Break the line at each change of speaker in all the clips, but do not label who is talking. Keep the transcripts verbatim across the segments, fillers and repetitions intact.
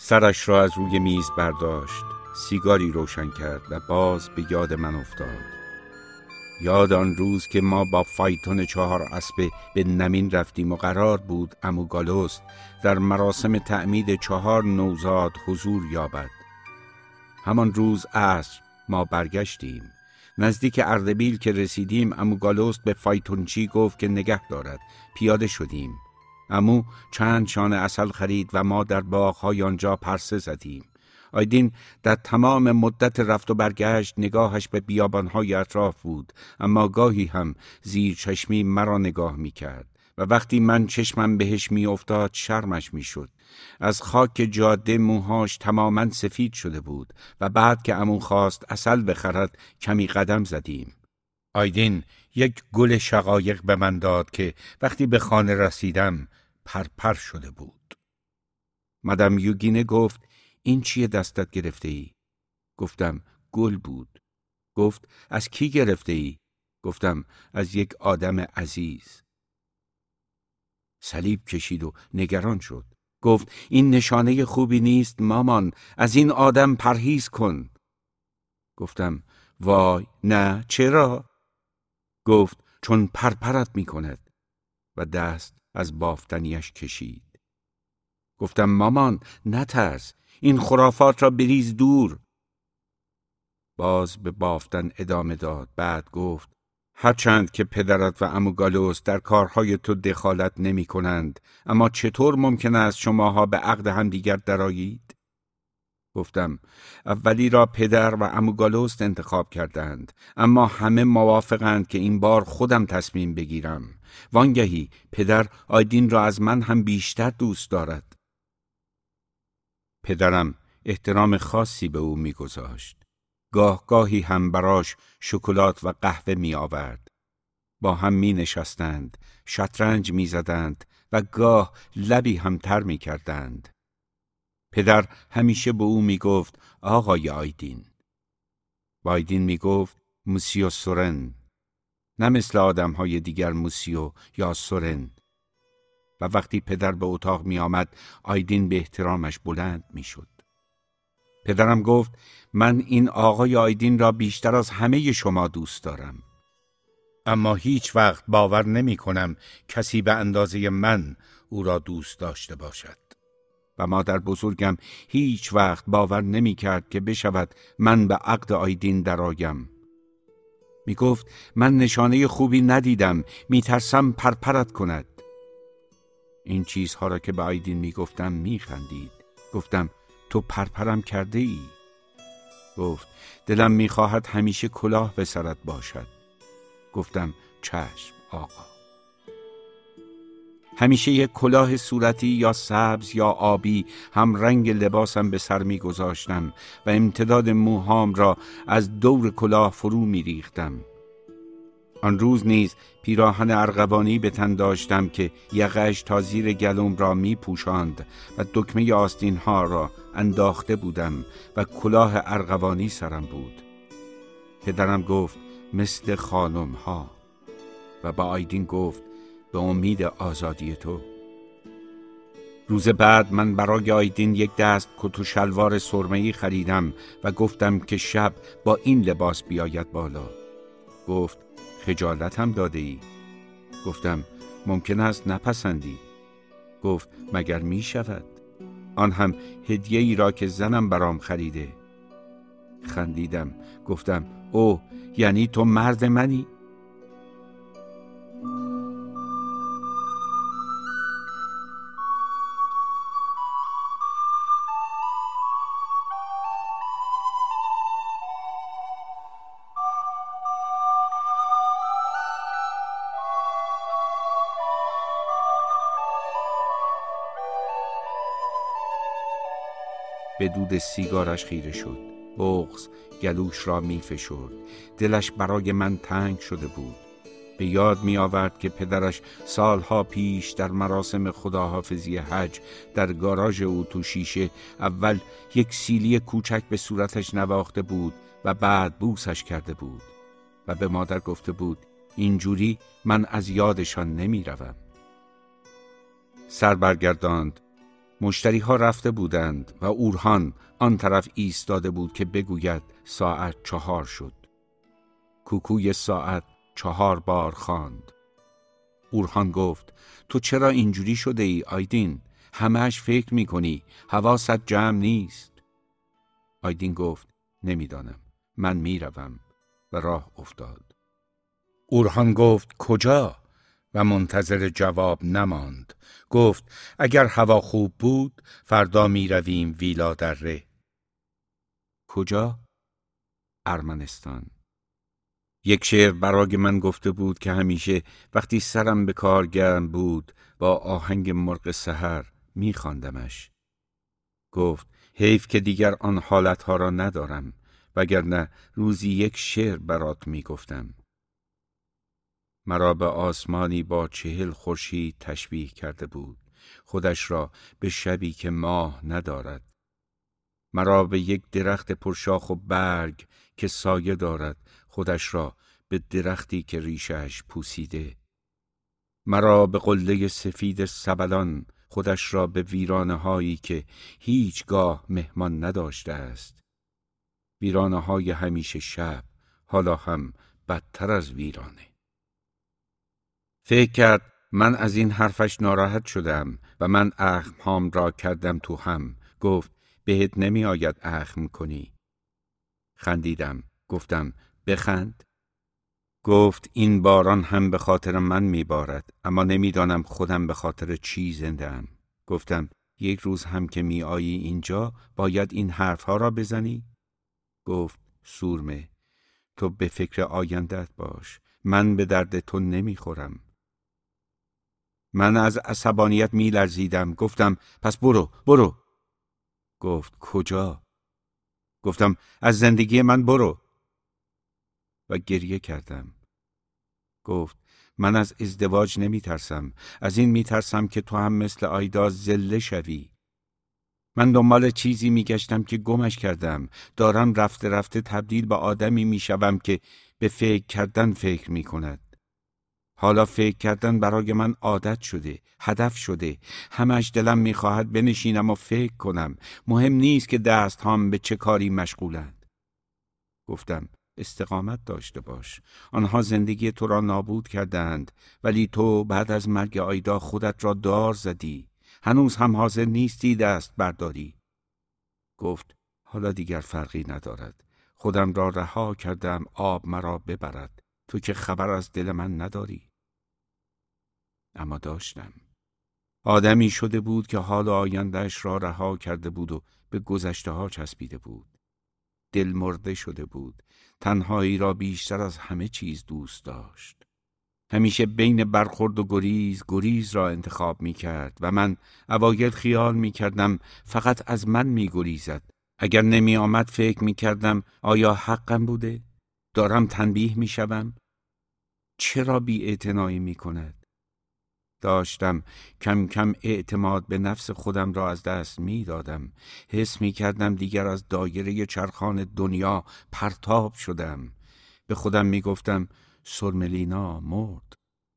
سرش را از روی میز برداشت، سیگاری روشن کرد و باز به یاد من افتاد. یاد آن روز که ما با فایتون چهار اسبه به نمین رفتیم و قرار بود عمو گالوست در مراسم تعمید چهار نوزاد حضور یابد. همان روز عصر ما برگشتیم. نزدیک اردبیل که رسیدیم عمو گالوست به فایتونچی گفت که نگه دارد. پیاده شدیم. عمو چند شانه عسل خرید و ما در باغ‌های آنجا پرسه زدیم. آیدین در تمام مدت رفت و برگشت نگاهش به بیابان‌های اطراف بود، اما گاهی هم زیر چشمی مرا نگاه می‌کرد و وقتی من چشمم بهش می‌افتاد شرمش می‌شد. از خاک جاده موهاش تماماً سفید شده بود و بعد که عمو خواست عسل بخرد کمی قدم زدیم. آیدین یک گل شقایق به من داد که وقتی به خانه رسیدم پرپر شده بود. مدام یوگینه گفت این چیه دستت گرفته ای؟ گفتم گل بود. گفت از کی گرفته ای؟ گفتم از یک آدم عزیز. صلیب کشید و نگران شد. گفت این نشانه خوبی نیست مامان، از این آدم پرهیز کن. گفتم وای نه، چرا؟ گفت چون پرپرت می کند و دست از بافتنیش کشید. گفتم مامان نترس، این خرافات را بریز دور. باز به بافتن ادامه داد. بعد گفت هرچند که پدرت و عمو گالوست در کارهای تو دخالت نمی کنند، اما چطور ممکن است شماها به عقد هم دیگر درآیید؟ گفتم اولی را پدر و عمو گالوست انتخاب کردند، اما همه موافقند که این بار خودم تصمیم بگیرم. وانگهی پدر آیدین را از من هم بیشتر دوست دارد. پدرم احترام خاصی به او می‌گذاشت. گاه گاهی هم براش شکلات و قهوه می آورد. با هم می نشستند، شطرنج می زدند و گاه لبی هم تر می کردند. پدر همیشه به او می گفت آقای آیدین. با آیدین می گفت موسیو سورن، نه مثل آدم های دیگر موسیو یا سورن. و وقتی پدر به اتاق می آمد آیدین به احترامش بلند می شد. پدرم گفت من این آقای آیدین را بیشتر از همه شما دوست دارم، اما هیچ وقت باور نمی کنم کسی به اندازه من او را دوست داشته باشد. و مادر بزرگم هیچ وقت باور نمی کرد که بشود من به عقد آیدین درآیم. می گفت من نشانه خوبی ندیدم، می ترسم پرپرت کند. این چیزها را که به آیدین می گفتم می خندید. گفتم تو پرپرم کرده ای؟ گفت دلم می خواهد همیشه کلاه به سرت باشد. گفتم چشم آقا. همیشه یک کلاه صورتی یا سبز یا آبی هم رنگ لباسم به سر می گذاشتم و امتداد موهام را از دور کلاه فرو می ریختم. آن روز نیز پیراهن ارغوانی به تن داشتم که یقه‌اش تا زیر گلوم را می پوشاند و دکمه آستین ها را انداخته بودم و کلاه ارغوانی سرم بود. پدرم گفت مثل خانم ها و با آیدین گفت به امید آزادی تو. روز بعد من برای آیدین یک دست کت و شلوار سرمه‌ای خریدم و گفتم که شب با این لباس بیاید بالا. گفت خجالت هم داده ای؟ گفتم ممکن است نپسندی. گفت مگر می شود؟ آن هم هدیه ای را که زنم برام خریده. خندیدم. گفتم اوه یعنی تو مرد منی؟ به دود سیگارش خیره شد. بغض گلوش را می فشرد. دلش برای من تنگ شده بود. به یاد می آورد که پدرش سالها پیش در مراسم خداحافظی حج در گاراژ او تو شیشه اول یک سیلی کوچک به صورتش نواخته بود و بعد بوسش کرده بود و به مادر گفته بود اینجوری من از یادشان نمی روم. سر برگرداند مشتری ها رفته بودند و اورهان آن طرف ایستاده بود که بگوید ساعت چهار شد. کوکوی ساعت چهار بار خواند. اورهان گفت تو چرا اینجوری شده ای آیدین؟ همه‌اش فکر میکنی، حواست جمع نیست. آیدین گفت نمیدانم، من میروم و راه افتاد. اورهان گفت کجا؟ و منتظر جواب نماند. گفت اگر هوا خوب بود فردا میرویم ویلا در ره. کجا؟ ارمنستان. یک شعر برای من گفته بود که همیشه وقتی سرم به کار گرم بود با آهنگ مرغ سحر میخواندمش. گفت حیف که دیگر آن حالتها را ندارم، وگرنه روزی یک شعر برات میگفتم. مرا به آسمانی با چهل خورشید تشبیه کرده بود، خودش را به شبی که ماه ندارد. مرا به یک درخت پرشاخ و برگ که سایه دارد، خودش را به درختی که ریشش پوسیده. مرا به قله سفید سبلان، خودش را به ویرانه هایی که هیچگاه مهمان نداشته است. ویرانه های همیشه شب، حالا هم بدتر از ویرانه. فکر کرد من از این حرفش ناراحت شدم و من اخمهام را کردم تو هم. گفت بهت نمی آید اخم کنی. خندیدم. گفتم بخند. گفت این باران هم به خاطر من می بارد، اما نمیدانم خودم به خاطر چی زنده ام. گفتم یک روز هم که می آیی اینجا باید این حرفها را بزنی؟ گفت سورمه، تو به فکر آیندت باش، من به درد تو نمی خورم. من از عصبانیت می لرزیدم. گفتم پس برو برو. گفت کجا؟ گفتم از زندگی من برو. و گریه کردم. گفت من از ازدواج نمی ترسم، از این می ترسم که تو هم مثل آیدا زله شوی. من دنبال چیزی می گشتم که گمش کردم. دارم رفته رفته تبدیل به آدمی می شوم که به فکر کردن فکر می کند. حالا فکر کردن برای من عادت شده، هدف شده. همش دلم می خواهد بنشینم و فکر کنم. مهم نیست که دست هم به چه کاری مشغولند. گفتم استقامت داشته باش. آنها زندگی تو را نابود کردند، ولی تو بعد از مرگ آیدا خودت را دار زدی. هنوز هم حاضر نیستی دست برداری. گفت حالا دیگر فرقی ندارد. خودم را رها کردم آب مرا ببرد. تو که خبر از دل من نداری. اما داشتم. آدمی شده بود که حال آیندهش را رها کرده بود و به گذشته ها چسبیده بود. دل مرده شده بود. تنهایی را بیشتر از همه چیز دوست داشت. همیشه بین برخورد و گریز گریز را انتخاب می کرد و من اوایل خیال می کردم فقط از من می گریزد. اگر نمی آمد فکر می کردم آیا حقم بوده؟ دارم تنبیه می شوم؟ چرا بی اعتنایی می کند؟ داشتم کم کم اعتماد به نفس خودم را از دست می دادم. حس می کردم دیگر از دایره چرخان دنیا پرتاب شدم. به خودم می گفتم سرملینا مرد.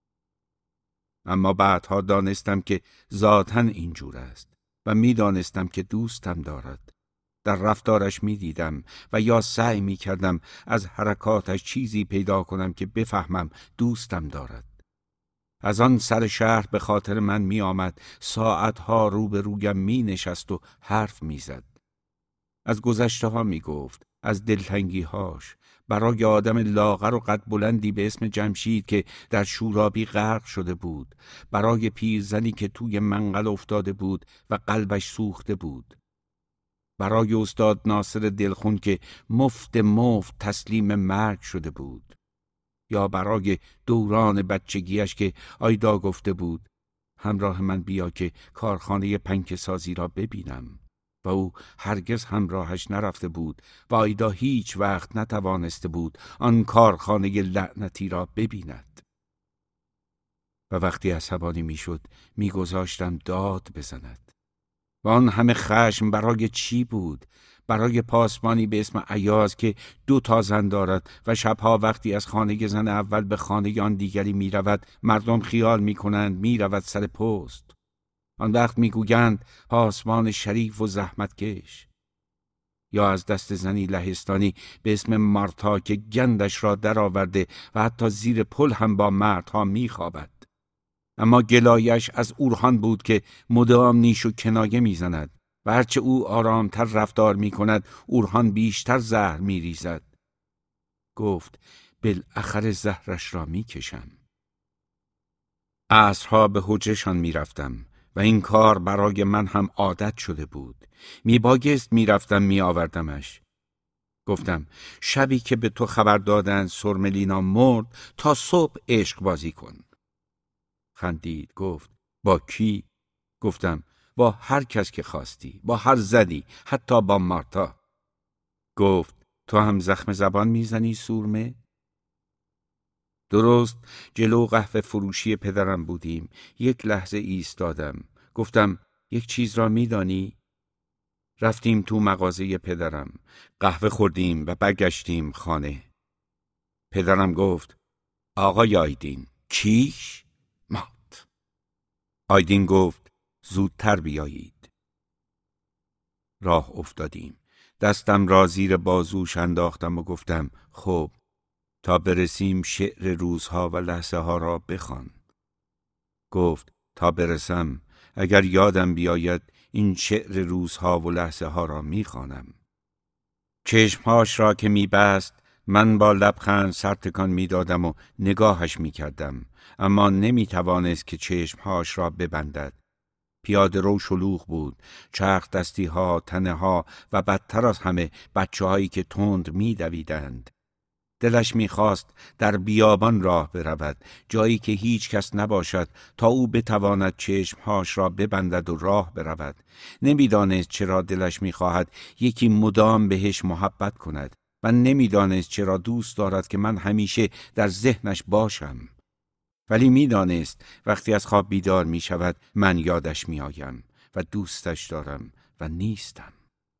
اما بعدها دانستم که ذاتاً اینجور است و می دانستم که دوستم دارد. در رفتارش می دیدم و یا سعی می کردم از حرکاتش چیزی پیدا کنم که بفهمم دوستم دارد. از آن سر شهر به خاطر من می آمد، ساعتها روبرویم می نشست و حرف می زد. از گذشته ها می گفت، از دلتنگی هاش، برای آدم لاغر و قد بلندی به اسم جمشید که در شورابی غرق شده بود، برای پیرزنی که توی منقل افتاده بود و قلبش سوخته بود، برای استاد ناصر دلخون که مفت مفت تسلیم مرگ شده بود، یا برای دوران بچگیش که آیدا گفته بود همراه من بیا که کارخانه پنکه سازی را ببینم و او هرگز همراهش نرفته بود و آیدا هیچ وقت نتوانسته بود آن کارخانه لعنتی را ببیند. و وقتی عصبانی میشد میگذاشتم داد بزند. و آن همه خشم برای چی بود؟ برای پاسبانی به اسم ایاز که دو تا زن دارد و شبها وقتی از خانه زن اول به خانه آن دیگری می رود، مردم خیال می کنند می رود سر پست. آن وقت میگویند پاسبان شریف و زحمتکش. یا از دست زنی لهستانی به اسم مارتا که گندش را درآورده و حتی زیر پل هم با مردها میخوابد. اما گلایش از اورهان بود که مدام نیش و کنایه میزند و هرچه او آرامتر رفتار میکند اورهان بیشتر زهر میریزد. گفت بالاخره زهرش را میکشم. عصرها به حجرشان میرفتم و این کار برای من هم عادت شده بود. میبایست میرفتم میآوردمش. گفتم شبی که به تو خبر دادن سرملینا مرد تا صبح عشق بازی کن. خندید. گفت با کی؟ گفتم با هر کس که خواستی، با هر زنی، حتی با مارتا. گفت تو هم زخم زبان میزنی سورمه؟ درست جلو قهوه فروشی پدرم بودیم. یک لحظه ایستادم. گفتم یک چیز را میدانی؟ رفتیم تو مغازه پدرم. قهوه خوردیم و برگشتیم خانه. پدرم گفت آقای آیدین کیش؟ مات. آیدین گفت زودتر بیایید. راه افتادیم. دستم را زیر بازوش انداختم و گفتم خب تا برسیم شعر روزها و لحظه ها را بخوان. گفت تا برسم اگر یادم بیاید این شعر روزها و لحظه ها را میخوانم. چشمهاش را که میبست من با لبخند سرتکان میدادم و نگاهش میکردم، اما نمیتوانست که چشمهاش را ببندد. پیاده رو شلوغ بود، چرخ دستی ها، تنه ها و بدتر از همه بچه هایی که تند میدویدند. دلش میخواست در بیابان راه برود، جایی که هیچ کس نباشد تا او بتواند چشمهاش را ببندد و راه برود. نمیدانست چرا دلش میخواهد یکی مدام بهش محبت کند و نمیدانست چرا دوست دارد که من همیشه در ذهنش باشم. ولی میدانست وقتی از خواب بیدار میشود من یادش میآیم و دوستش دارم و نیستم.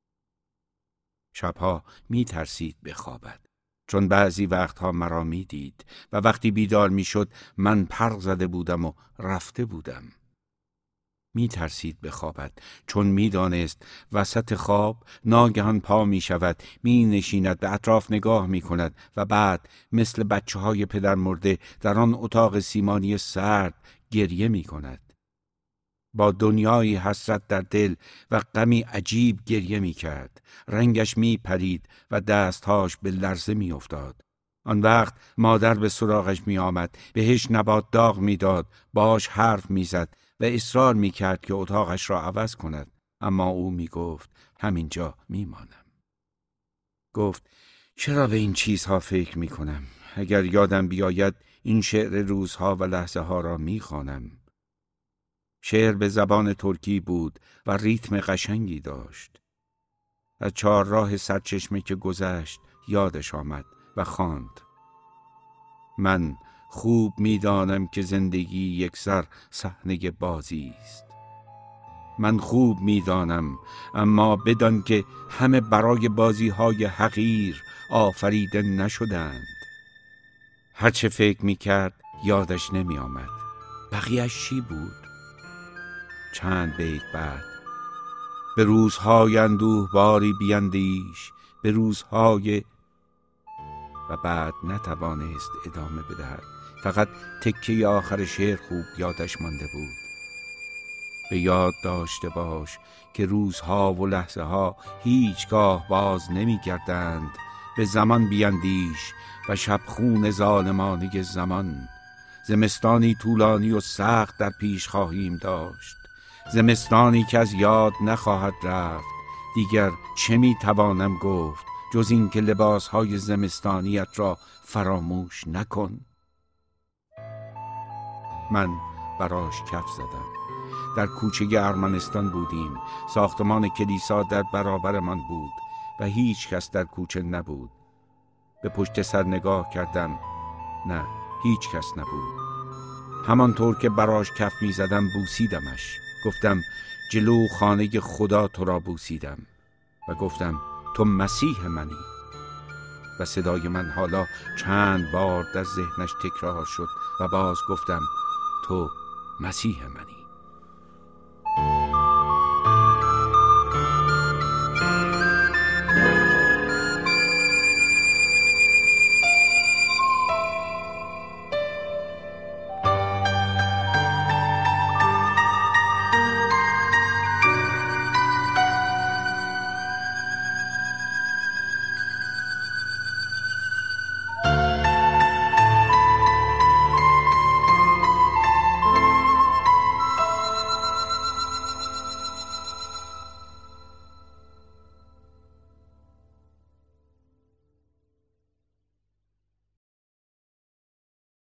شبها میترسید بخوابد، چون بعضی وقتها مرا می دید و وقتی بیدار می شد من پر زده بودم و رفته بودم. می ترسید بخوابد، چون می دانست وسط خواب ناگهان پا می شود، می نشیند، به اطراف نگاه می کند و بعد مثل بچه های پدر مرده در آن اتاق سیمانی سرد گریه می کند. با دنیای حسرت در دل و غمی عجیب گریه می کرد. رنگش می پرید و دستهاش به لرزه می افتاد. آن وقت مادر به سراغش می آمد، بهش نبات داغ می داد، باش حرف می زد و اصرار می کرد که اتاقش را عوض کند، اما او می گفت همینجا می مانم. گفت چرا به این چیزها فکر می کنم؟ اگر یادم بیاید این شعر روزها و لحظه ها را می خوانم. شعر به زبان ترکی بود و ریتم قشنگی داشت. از چهارراه سرچشمه که گذشت یادش آمد و خواند. من خوب میدانم که زندگی یک سر صحنه بازی است. من خوب میدانم، اما بدان که همه برای بازی های حقیر آفریده نشدند. هرچه فکر میکرد یادش نمی آمد. بقیه‌اش چی بود؟ چند بیت بعد به روزهای اندوه باری بیندیش، به روزهای و بعد نتوانست ادامه بدهد. فقط تکه آخر شعر خوب یادش مانده بود. به یاد داشته باش که روزها و لحظه ها هیچگاه باز نمی گردند. به زمان بیندیش و شبخون ظالمانه زمان. زمستانی طولانی و سخت در پیش خواهیم داشت، زمستانی که از یاد نخواهد رفت. دیگر چه می توانم گفت جز این که لباسهای زمستانیت را فراموش نکن. من براش کف زدم. در کوچه ارمنستان بودیم. ساختمان کلیسا در برابرمان بود و هیچ کس در کوچه نبود. به پشت سر نگاه کردم. نه، هیچ کس نبود. همانطور که براش کف می زدم بوسیدمش. گفتم جلو خانه خدا تو را بوسیدم و گفتم تو مسیح منی. و صدای من حالا چند بار در ذهنش تکرار شد و باز گفتم تو مسیح منی.